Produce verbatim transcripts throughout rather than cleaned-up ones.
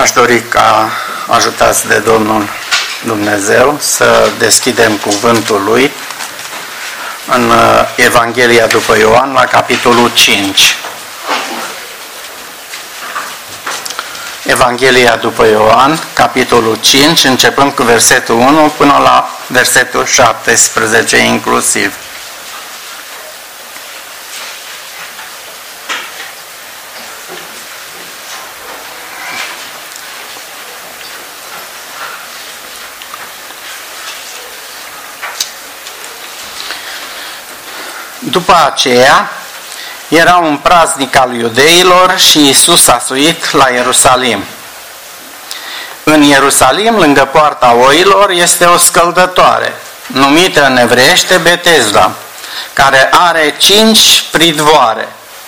Aș dori ca, ajutați de Domnul Dumnezeu, să deschidem cuvântul Lui în Evanghelia după Ioan, la capitolul cinci. Evanghelia după Ioan, capitolul cinci, începând cu versetul unu până la versetul șaptesprezece inclusiv. După aceea, era un praznic al iudeilor și Iisus a suit la Ierusalim. În Ierusalim, lângă poarta oilor, este o scăldătoare, numită în evreiește Betesda, care are cinci pridvoare.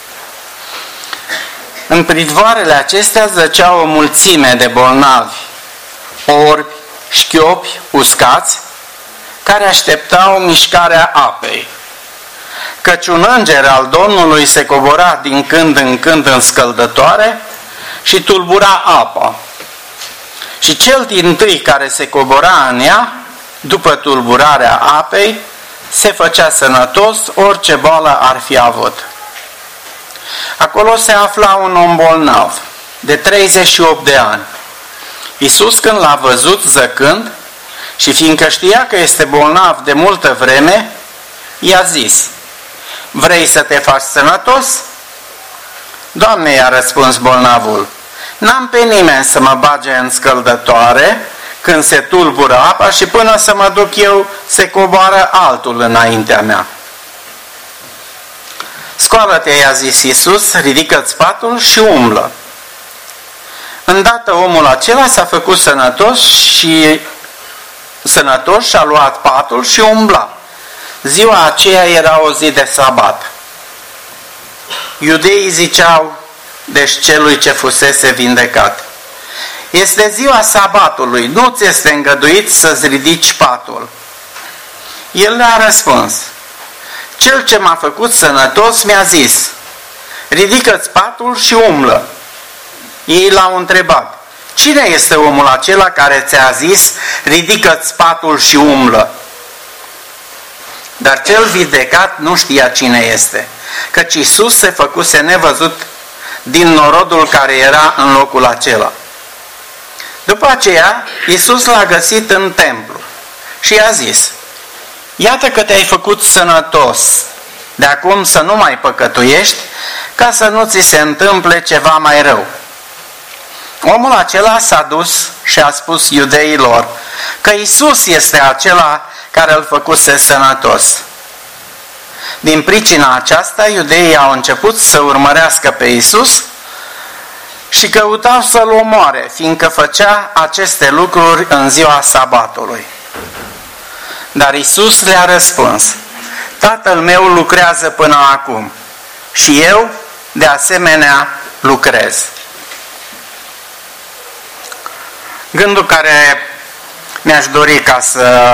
În pridvoarele acestea zăceau o mulțime de bolnavi, orbi, șchiopi, uscați, care așteptau mișcarea apei. Căci un înger al Domnului se cobora din când în când în scăldătoare și tulbura apa. Și cel dintâi care se cobora în ea, după tulburarea apei, se făcea sănătos orice boală ar fi avut. Acolo se afla un om bolnav, de treizeci și opt de ani. Iisus, când l-a văzut zăcând, și fiindcă știa că este bolnav de multă vreme, i-a zis: vrei să te faci sănătos? Doamne, i-a răspuns bolnavul, n-am pe nimeni să mă bage în scăldătoare când se tulbură apa și până să mă duc eu se coboară altul înaintea mea. Scoală-te, i-a zis Iisus, ridică-ți patul și umblă. Îndată omul acela s-a făcut sănătos și sănătos și a luat patul și umbla. Ziua aceea era o zi de sabat. Iudeii ziceau, deci celui ce fusese vindecat: este ziua sabatului, nu ți este îngăduit să-ți ridici patul. El le-a răspuns: cel ce m-a făcut sănătos mi-a zis: ridică-ți patul și umblă. Ei l-au întrebat: cine este omul acela care ți-a zis: ridică-ți patul și umblă? Dar cel vindecat nu știa cine este, căci Iisus se făcuse nevăzut din norodul care era în locul acela. După aceea, Iisus l-a găsit în templu și i-a zis: iată că te-ai făcut sănătos, de acum să nu mai păcătuiești, ca să nu ți se întâmple ceva mai rău. Omul acela s-a dus și a spus iudeilor că Iisus este acela care îl făcuse sănătos. Din pricina aceasta, iudeii au început să urmărească pe Iisus și căutau să-l omoare, fiindcă făcea aceste lucruri în ziua sabatului. Dar Iisus le-a răspuns: Tatăl meu lucrează până acum și eu, de asemenea, lucrez. Gândul care mi-aș dori ca să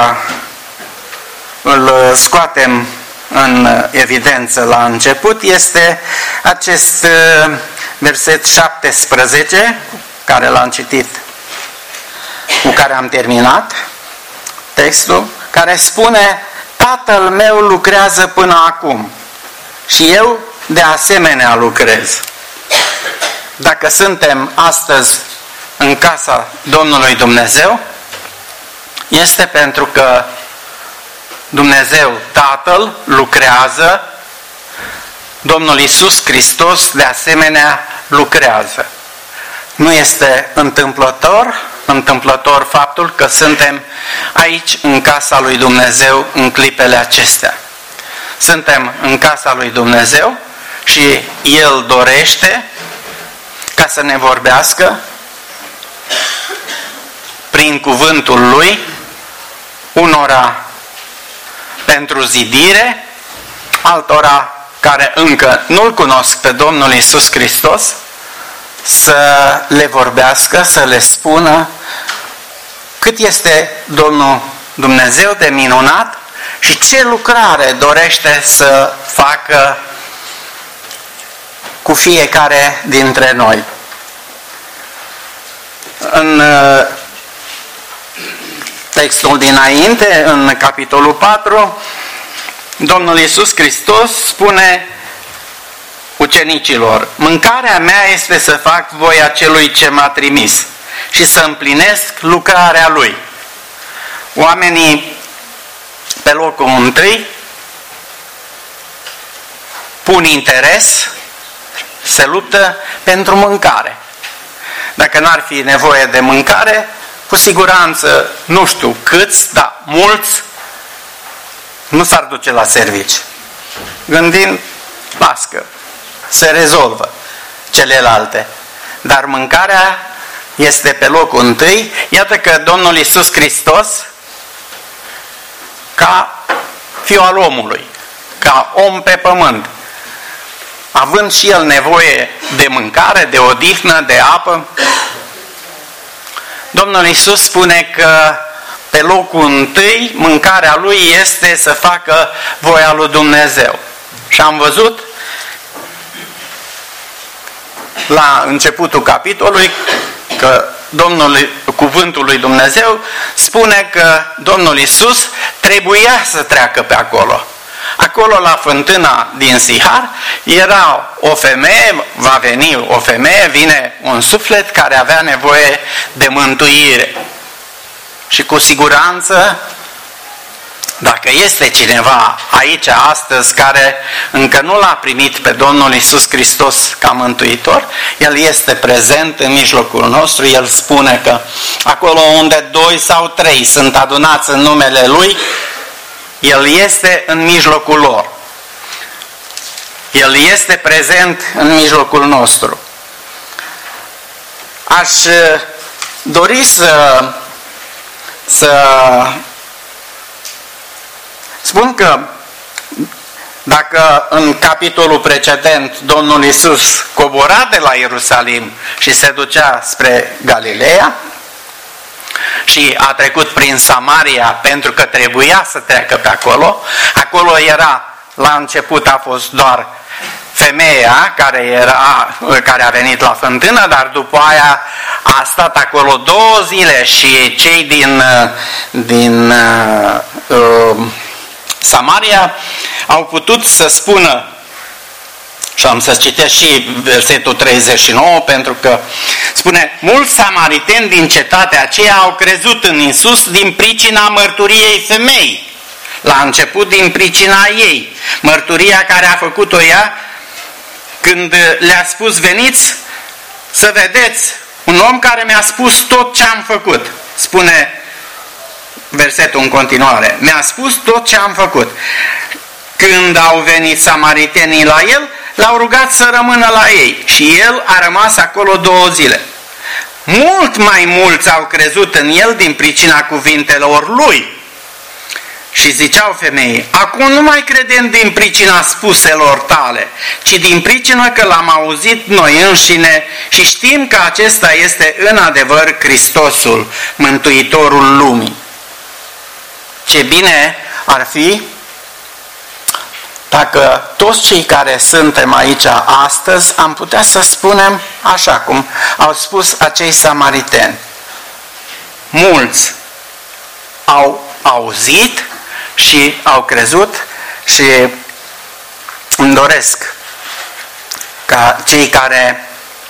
îl scoatem în evidență la început este acest verset șaptesprezece, care l-am citit, cu care am terminat textul, care spune: Tatăl meu lucrează până acum și eu de asemenea lucrez. Dacă suntem astăzi în casa Domnului Dumnezeu, este pentru că Dumnezeu Tatăl lucrează, Domnul Iisus Hristos de asemenea lucrează. Nu este întâmplător, întâmplător faptul că suntem aici în casa lui Dumnezeu în clipele acestea. Suntem în casa lui Dumnezeu și El dorește ca să ne vorbească prin cuvântul Lui, unora pentru zidire, altora care încă nu-L cunosc pe Domnul Iisus Hristos, să le vorbească, să le spună cât este Domnul Dumnezeu de minunat și ce lucrare dorește să facă cu fiecare dintre noi. în textul dinainte, în capitolul patru, Domnul Iisus Hristos spune ucenicilor: mâncarea mea este să fac voia celui ce m-a trimis și să împlinesc lucrarea Lui. Oamenii pe locul întâi pun interes, se luptă pentru mâncare. Dacă n-ar fi nevoie de mâncare, cu siguranță, nu știu câți, dar mulți nu s-ar duce la servici. Gândind, las că se rezolvă celelalte. Dar mâncarea este pe locul întâi. Iată că Domnul Iisus Hristos, ca fiul al omului, ca om pe pământ, având și el nevoie de mâncare, de odihnă, de apă, Domnul Iisus spune că pe locul întâi mâncarea lui este să facă voia lui Dumnezeu. Și am văzut la începutul capitolului că Domnul, cuvântul lui Dumnezeu spune că Domnul Iisus trebuia să treacă pe acolo. Acolo la fântâna din Sihar era o femeie, va veni o femeie, vine un suflet care avea nevoie de mântuire. Și cu siguranță, dacă este cineva aici astăzi care încă nu l-a primit pe Domnul Iisus Hristos ca mântuitor, El este prezent în mijlocul nostru. El spune că acolo unde doi sau trei sunt adunați în numele Lui, El este în mijlocul lor. El este prezent în mijlocul nostru. Aș dori să, să spun că dacă în capitolul precedent Domnul Iisus cobora de la Ierusalim și se ducea spre Galileea, și a trecut prin Samaria pentru că trebuia să treacă pe acolo. Acolo era, la început a fost doar femeia care, era, care a venit la fântână, dar după aia a stat acolo două zile și cei din, din uh, Samaria au putut să spună, și am să citesc și versetul treizeci și nouă, pentru că spune: mulți samariteni din cetatea aceea au crezut în Iisus din pricina mărturiei femeii. La început din pricina ei. Mărturia care a făcut-o ea când le-a spus: veniți să vedeți un om care mi-a spus tot ce am făcut. Spune versetul în continuare: mi-a spus tot ce am făcut. Când au venit samaritenii la el, l-au rugat să rămână la ei și el a rămas acolo două zile. Mult mai mulți au crezut în el din pricina cuvintelor lui. Și ziceau femeii: acum nu mai credem din pricina spuselor tale, ci din pricina că l-am auzit noi înșine și știm că acesta este în adevăr Hristosul, Mântuitorul lumii. Ce bine ar fi dacă toți cei care suntem aici astăzi am putea să spunem așa cum au spus acei samariteni. Mulți au auzit și au crezut și îmi doresc ca cei care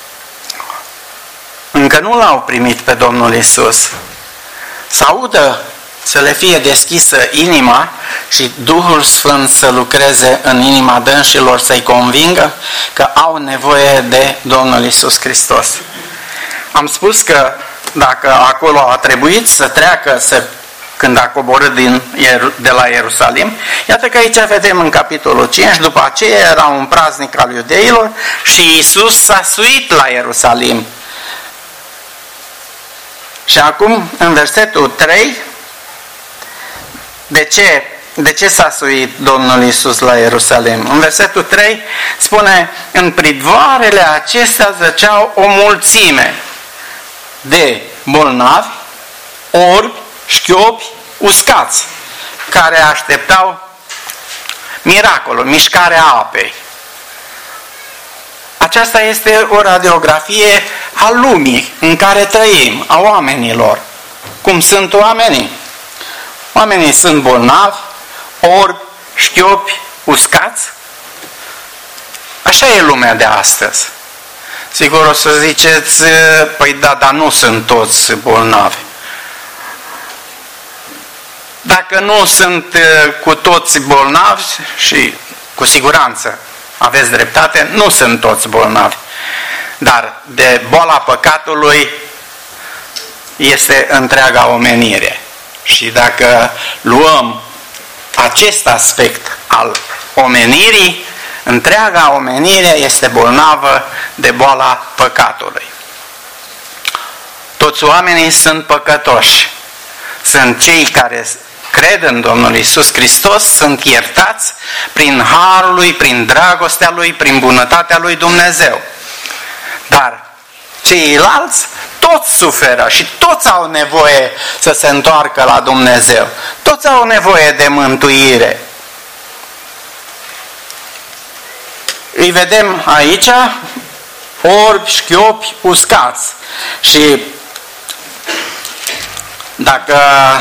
încă nu l-au primit pe Domnul Iisus să audă, să le fie deschisă inima și Duhul Sfânt să lucreze în inima dânșilor, să-i convingă că au nevoie de Domnul Iisus Hristos. Am spus că dacă acolo a trebuit să treacă, să, când a coborât din, de la Ierusalim, iată că aici vedem în capitolul cinci, după aceea era un praznic al iudeilor și Iisus s-a suit la Ierusalim. Și acum, în versetul trei, De ce? De ce s-a suit Domnul Iisus la Ierusalim? În versetul trei spune: în pridvoarele acestea zăceau o mulțime de bolnavi, orbi, șchiopi, uscați, care așteptau miracolul, mișcarea apei. Aceasta este o radiografie a lumii în care trăim, a oamenilor. Cum sunt oamenii? Oamenii sunt bolnavi, orbi, șchiopi, uscați. Așa e lumea de astăzi. Sigur o să ziceți, păi da, dar nu sunt toți bolnavi. Dacă nu sunt cu toți bolnavi, și cu siguranță aveți dreptate, nu sunt toți bolnavi. Dar de boala păcatului este întreaga omenire. Și dacă luăm acest aspect al omenirii, întreaga omenire este bolnavă de boala păcatului. Toți oamenii sunt păcătoși. Sunt cei care cred în Domnul Iisus Hristos, sunt iertați prin harul Lui, prin dragostea Lui, prin bunătatea Lui Dumnezeu. Dar ceilalți toți suferă și toți au nevoie să se întoarcă la Dumnezeu. Toți au nevoie de mântuire. Îi vedem aici orbi, șchiopi, uscați. Și dacă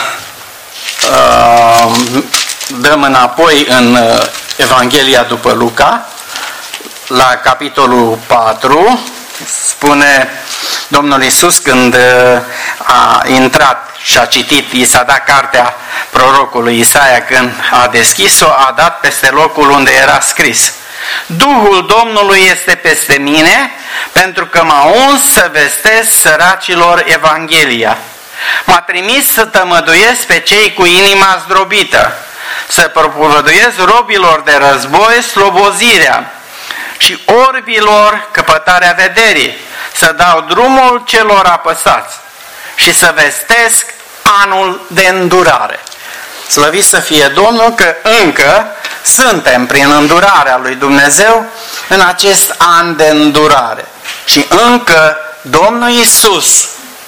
uh, dăm înapoi în Evanghelia după Luca, la capitolul patru, spune Domnul Iisus când a intrat și a citit, i s-a dat cartea prorocului Isaia, când a deschis-o, a dat peste locul unde era scris: Duhul Domnului este peste mine, pentru că m-a uns să vestesc săracilor Evanghelia. M-a trimis să tămăduiesc pe cei cu inima zdrobită, să propovăduiesc robilor de război slobozirea și orbilor căpătarea vederii, să dau drumul celor apăsați și să vestesc anul de îndurare. Slăvit să fie Domnul că încă suntem prin îndurarea lui Dumnezeu în acest an de îndurare. Și încă Domnul Iisus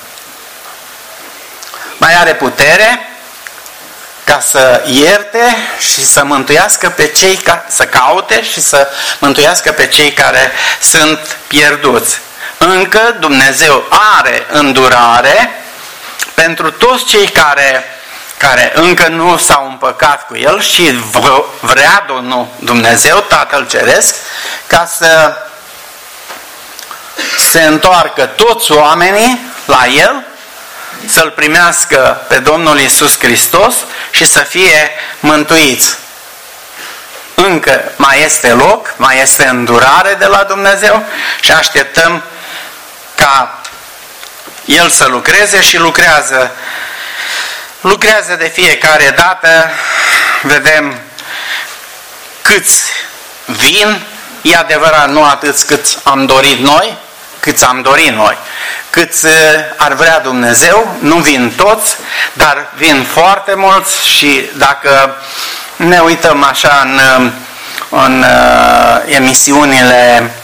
mai are putere ca să ierte și să mântuiască pe cei ca, să caute și să mântuiască pe cei care sunt pierduți. Încă Dumnezeu are îndurare pentru toți cei care, care încă nu s-au împăcat cu El și vrea Domnul Dumnezeu, Tatăl Ceresc, ca să se întoarcă toți oamenii la El, să-L primească pe Domnul Iisus Hristos și să fie mântuiți. Încă mai este loc, mai este îndurare de la Dumnezeu și așteptăm ca El să lucreze și lucrează. Lucrează de fiecare dată, vedem câți vin, e adevărat, nu atâți cât am dorit noi, câți am dorit noi, câți ar vrea Dumnezeu, nu vin toți, dar vin foarte mulți și dacă ne uităm așa în, în emisiunile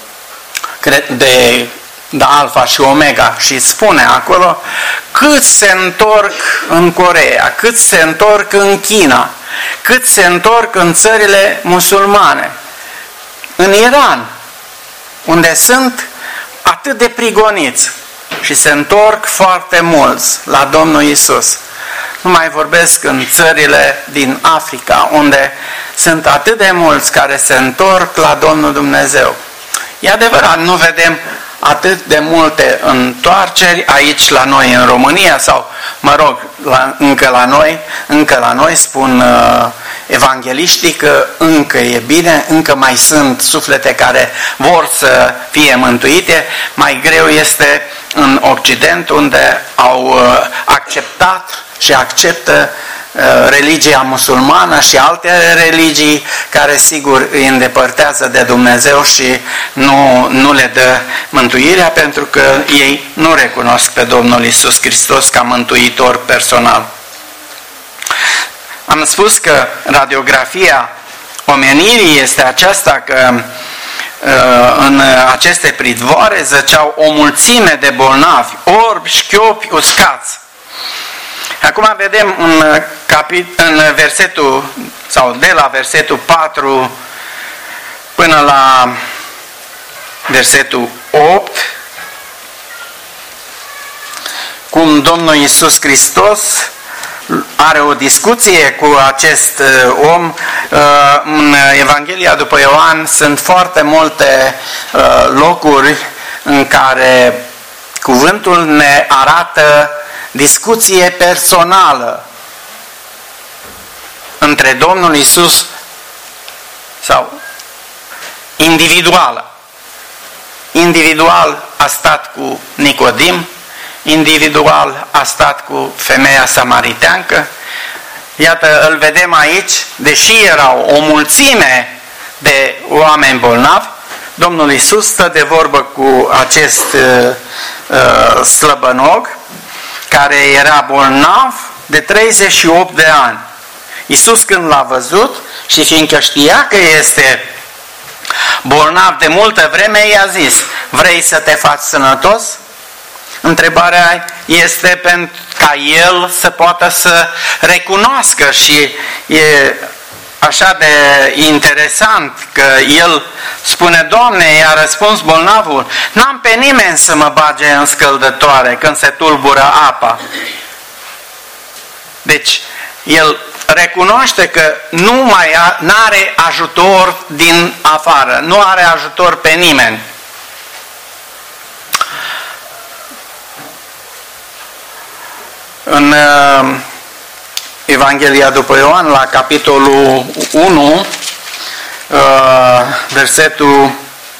de, de Alfa și Omega și spune acolo cât se întorc în Coreea, cât se întorc în China, cât se întorc în țările musulmane, în Iran, unde sunt atât de prigoniți și se întorc foarte mulți la Domnul Iisus. Nu mai vorbesc în țările din Africa, unde sunt atât de mulți care se întorc la Domnul Dumnezeu. E adevărat, nu vedem atât de multe întoarceri aici la noi în România sau, mă rog, la, încă la noi, încă la noi spun uh, evangeliștii că încă e bine, încă mai sunt suflete care vor să fie mântuite. Mai greu este în Occident, unde au uh, acceptat și acceptă religia musulmană și alte religii care sigur îi îndepărtează de Dumnezeu și nu, nu le dă mântuirea, pentru că ei nu recunosc pe Domnul Iisus Hristos ca mântuitor personal. Am spus că radiografia omenirii este aceasta, că în aceste pridvoare zăceau o mulțime de bolnavi, orbi, șchiopi, uscați. Acum vedem în, capit, în versetul, sau de la versetul patru până la versetul opt, cum Domnul Iisus Hristos are o discuție cu acest om. În Evanghelia după Ioan sunt foarte multe locuri în care cuvântul ne arată discuție personală între Domnul Iisus sau individuală. Individual a stat cu Nicodim, individual a stat cu femeia samariteancă. Iată, îl vedem aici, deși erau o mulțime de oameni bolnavi, Domnul Iisus stă de vorbă cu acest uh, uh, slăbănog care era bolnav de treizeci și opt de ani. Iisus când l-a văzut și fiindcă știa că este bolnav de multă vreme, i-a zis: vrei să te faci sănătos? Întrebarea este pentru ca el să poată să recunoască și e așa de interesant că el spune: Doamne, i-a răspuns bolnavul, n-am pe nimeni să mă bage în scăldătoare când se tulbură apa. Deci, el recunoaște că nu mai are ajutor din afară, nu are ajutor pe nimeni. În uh, Evanghelia după Ioan, la capitolul unu, uh, versetul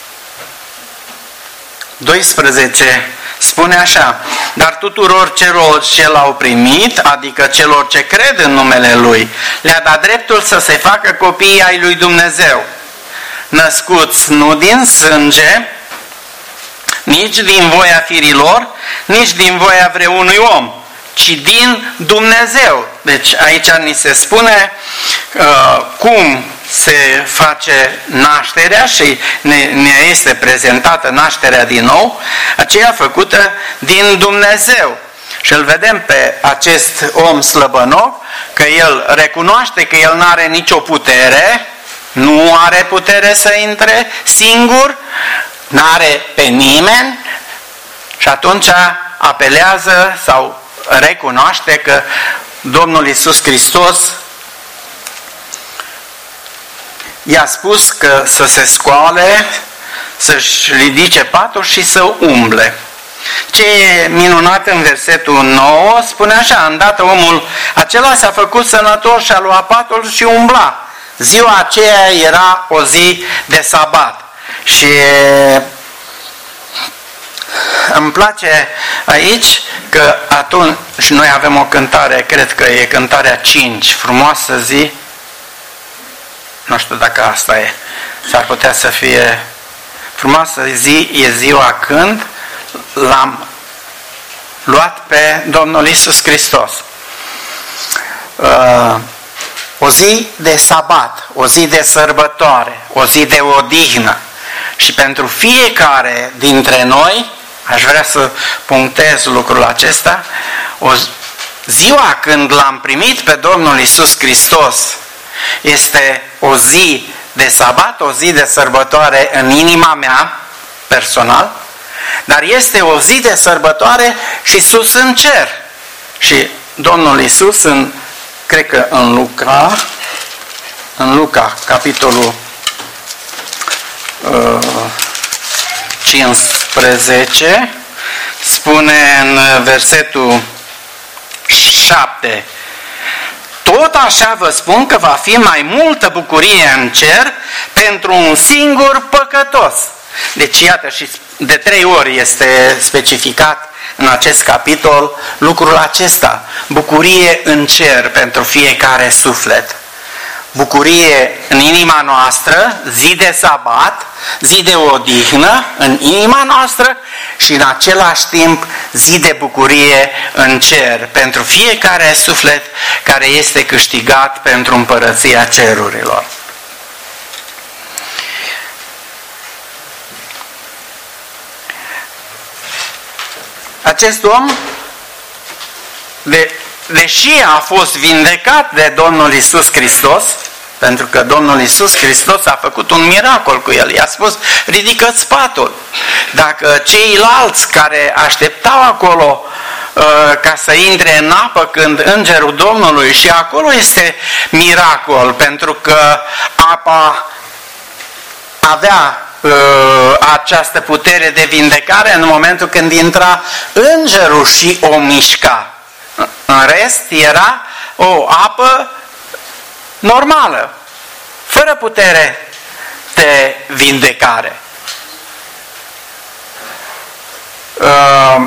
doisprezece, spune așa: dar tuturor celor ce l-au primit, adică celor ce cred în numele Lui, le-a dat dreptul să se facă copii ai lui Dumnezeu, născuți nu din sânge, nici din voia firilor, nici din voia vreunui om, ci din Dumnezeu. Deci aici ni se spune uh, cum se face nașterea și ne, ne este prezentată nașterea din nou, aceea făcută din Dumnezeu. Și îl vedem pe acest om slăbănoc că el recunoaște că el nu are nicio putere, nu are putere să intre singur, nu are pe nimeni și atunci apelează sau recunoaște că Domnul Iisus Hristos i-a spus că să se scoale, să-și ridice patul și să umble. Ce e minunat în versetul nouă, spune așa: îndată omul acela s-a făcut sănătos și a luat patul și umbla. Ziua aceea era o zi de sabat. Și îmi place aici că atunci noi avem o cântare, cred că e cântarea cinci, frumoasă zi, nu știu dacă asta e, s-ar putea să fie frumoasă zi, e ziua când l-am luat pe Domnul Iisus Hristos. Uh, o zi de sabat, o zi de sărbătoare, o zi de odihnă. Și pentru fiecare dintre noi, aș vrea să punctez lucrul acesta, o ziua când l-am primit pe Domnul Iisus Hristos este o zi de sabat, o zi de sărbătoare în inima mea, personal, dar este o zi de sărbătoare și sus în cer. Și Domnul Iisus, în, cred că în Luca, în Luca, capitolul uh, cincisprezece, spune în versetul șapte: tot așa vă spun că va fi mai multă bucurie în cer pentru un singur păcătos. Deci iată, și de trei ori este specificat în acest capitol lucrul acesta: bucurie în cer pentru fiecare suflet. Bucurie în inima noastră, zi de sabat, zi de odihnă în inima noastră și în același timp zi de bucurie în cer pentru fiecare suflet care este câștigat pentru împărăția cerurilor. Acest om, de, deși a fost vindecat de Domnul Iisus Hristos, Pentru că Domnul Iisus Hristos a făcut un miracol cu el. I-a spus, ridică-ți patul. Dacă ceilalți care așteptau acolo uh, ca să intre în apă când îngerul Domnului, și acolo este miracol, pentru că apa avea uh, această putere de vindecare în momentul când intra îngerul și o mișca. În rest era o apă normală, fără putere de vindecare. Uh,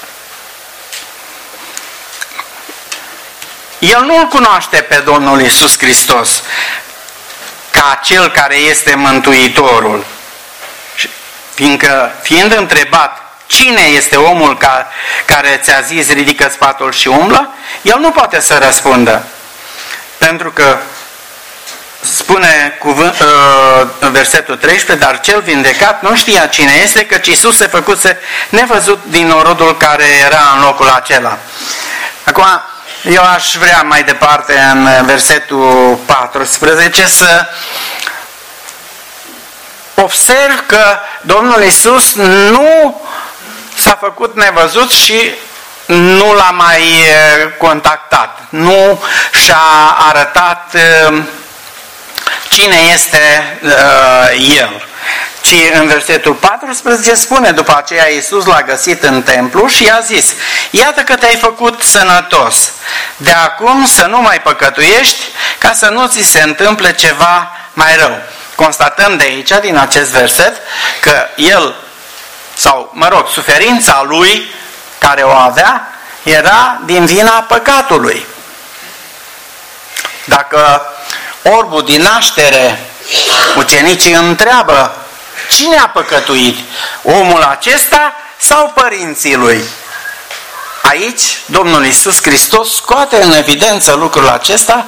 el nu-L cunoaște pe Domnul Iisus Hristos ca Cel care este Mântuitorul. Fiindcă, fiind întrebat cine este omul ca, care ți-a zis ridică-ți patul și umblă, el nu poate să răspundă. Pentru că spune cuvânt, uh, versetul treisprezece, dar cel vindecat nu știa cine este, căci Iisus se făcuse nevăzut din norodul care era în locul acela. Acum, eu aș vrea mai departe în versetul paisprezece să observ că Domnul Iisus nu s-a făcut nevăzut și nu l-a mai contactat, nu și-a arătat cine este uh, el. Ci în versetul paisprezece spune, după aceea Iisus l-a găsit în templu și i-a zis, iată că te-ai făcut sănătos, de acum să nu mai păcătuiești, ca să nu ți se întâmple ceva mai rău. Constatăm de aici, din acest verset, că el, sau mă rog, suferința lui care o avea, era din vina păcatului. Dacă orbul din naștere, ucenicii întreabă, cine a păcătuit? Omul acesta sau părinții lui? Aici, Domnul Iisus Hristos scoate în evidență lucrul acesta,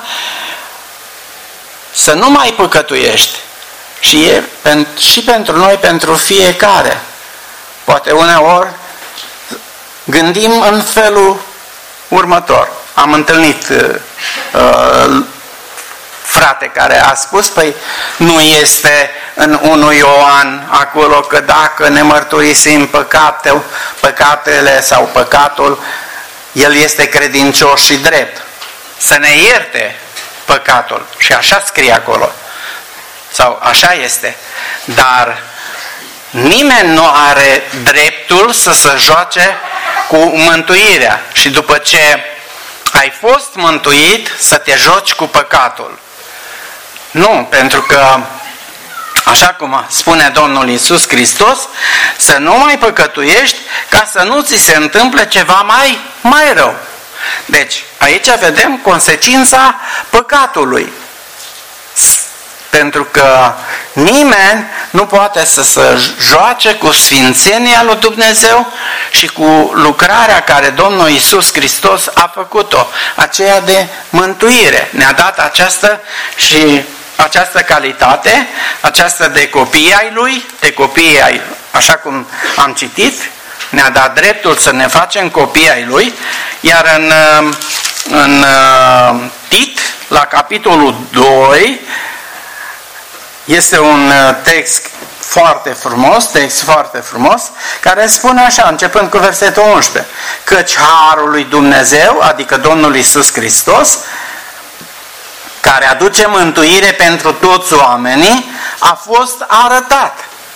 să nu mai păcătuiești. Și e și pentru noi, pentru fiecare. Poate uneori gândim în felul următor. Am întâlnit uh, frate care a spus, păi nu este în unu Ioan acolo că dacă ne mărturisim păcate, păcatele sau păcatul, el este credincios și drept. Să ne ierte păcatul. Și așa scrie acolo. Sau așa este. Dar nimeni nu are dreptul să se joace cu mântuirea. Și după ce ai fost mântuit, să te joci cu păcatul. Nu, pentru că, așa cum spune Domnul Iisus Hristos, să nu mai păcătuiești ca să nu ți se întâmple ceva mai, mai rău. Deci, aici vedem consecința păcatului. Pentru că nimeni nu poate să se joace cu sfințenia lui Dumnezeu și cu lucrarea care Domnul Iisus Hristos a făcut-o, aceea de mântuire. Ne-a dat această și această calitate, aceasta de copii ai Lui, de copii ai, așa cum am citit, ne-a dat dreptul să ne facem copii ai Lui, iar în, în Tit, la capitolul doi, este un text foarte frumos, text foarte frumos, care spune așa, începând cu versetul unsprezece, căci harul lui Dumnezeu, adică Domnul Iisus Hristos, care aduce mântuire pentru toți oamenii, a fost arătat.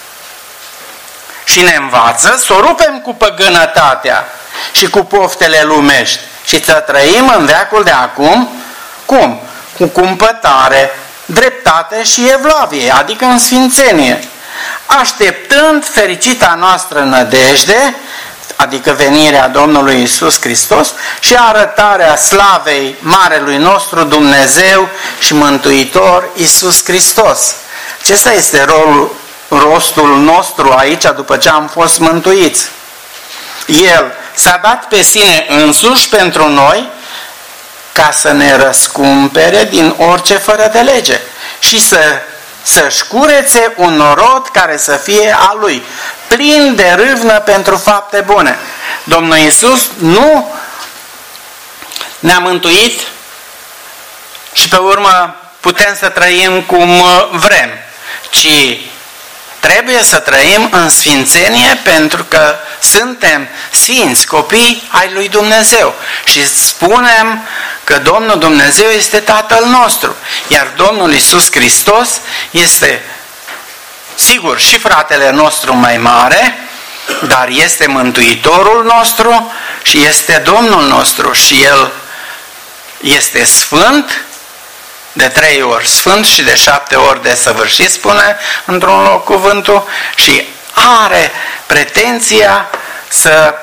Și ne învață să o rupem cu păgânătatea și cu poftele lumești și să trăim în veacul de acum, cum? Cu cumpătare, dreptate și evlavie, adică în sfințenie, așteptând fericita noastră nădejde, adică venirea Domnului Iisus Hristos și arătarea slavei Marelui nostru Dumnezeu și Mântuitor Iisus Hristos. Acesta este rolul, rostul nostru aici după ce am fost mântuiți. El s-a dat pe sine însuși pentru noi ca să ne răscumpere din orice fără de lege și să, să-și curețe un norod care să fie a Lui, plin de râvnă pentru fapte bune. Domnul Iisus nu ne-a mântuit și pe urmă putem să trăim cum vrem, ci trebuie să trăim în sfințenie pentru că suntem sfinți, copii ai lui Dumnezeu. Și spunem că Domnul Dumnezeu este Tatăl nostru, iar Domnul Iisus Hristos este, sigur, și fratele nostru mai mare, dar este Mântuitorul nostru și este Domnul nostru și El este Sfânt, de trei ori Sfânt și de șapte ori desăvârșit, spune într-un loc cuvântul, și are pretenția să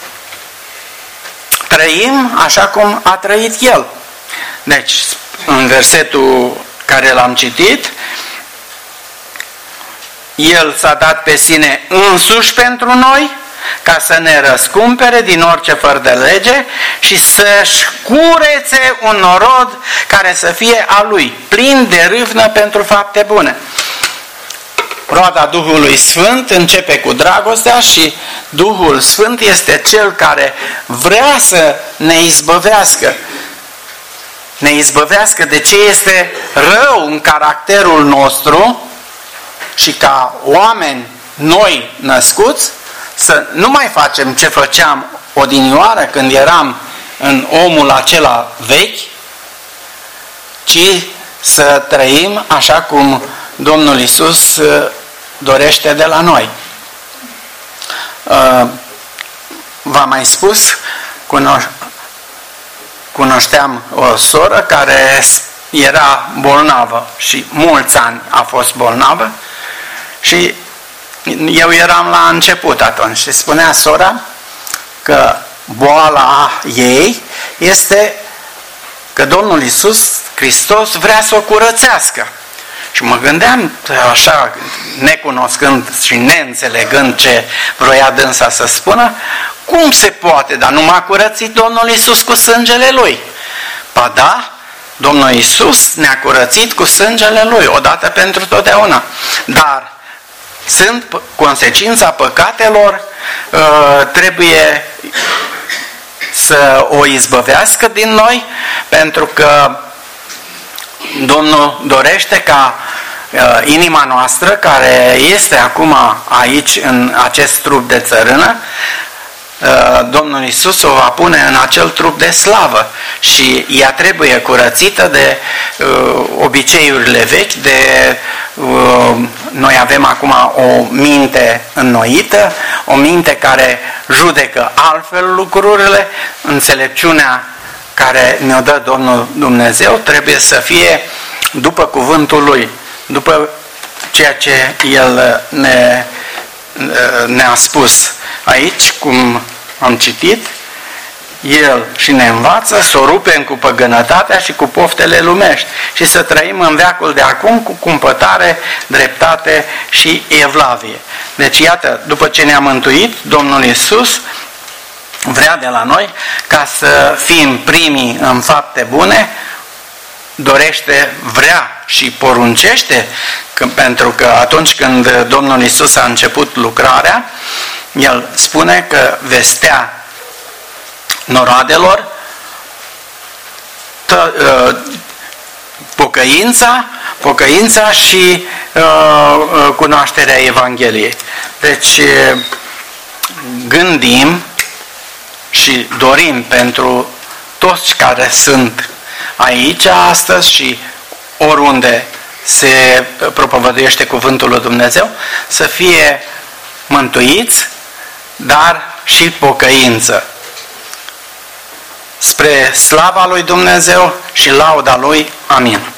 trăim așa cum a trăit El. Deci, în versetul care l-am citit, El s-a dat pe sine însuși pentru noi, ca să ne răscumpere din orice fără de lege și să-și curețe un norod care să fie a Lui, plin de râvnă pentru fapte bune. Roada Duhului Sfânt începe cu dragostea și Duhul Sfânt este Cel care vrea să ne izbăvească. Ne izbăvească de ce este rău în caracterul nostru și ca oameni noi născuți, să nu mai facem ce făceam odinioară când eram în omul acela vechi, ci să trăim așa cum Domnul Iisus dorește de la noi. V-am mai spus, cuno- cunoșteam o soră care era bolnavă și mulți ani a fost bolnavă și eu eram la început atunci și spunea sora că boala ei este că Domnul Iisus Hristos vrea să o curățească. Și mă gândeam așa, necunoscând și neînțelegând ce vroia dânsa să spună, cum se poate, dar nu m-a curățit Domnul Iisus cu sângele Lui? Pa da, Domnul Iisus ne-a curățit cu sângele Lui, odată pentru totdeauna. Dar sunt consecința păcatelor, trebuie să o izbăvească din noi, pentru că Domnul dorește ca inima noastră, care este acum aici în acest trup de țărână, Domnul Iisus o va pune în acel trup de slavă și ea trebuie curățită de uh, obiceiurile vechi, de uh, noi avem acum o minte înnoită, o minte care judecă altfel lucrurile, înțelepciunea care ne-o dă Domnul Dumnezeu trebuie să fie după cuvântul Lui, după ceea ce El ne, ne-a spus. Aici, cum am citit, El și ne învață să o rupem cu păgânătatea și cu poftele lumești și să trăim în veacul de acum cu cumpătare, dreptate și evlavie. Deci, iată, după ce ne-a mântuit, Domnul Iisus vrea de la noi ca să fim primii în fapte bune, dorește, vrea și poruncește, că, pentru că atunci când Domnul Iisus a început lucrarea, El spune că vestea noroadelor tă, uh, pocăința, pocăința și uh, cunoașterea Evangheliei. Deci gândim și dorim pentru toți care sunt aici astăzi și oriunde se propovăduiește cuvântul lui Dumnezeu, să fie mântuiți, dar și pocăință. Spre slava lui Dumnezeu și lauda Lui. Amin.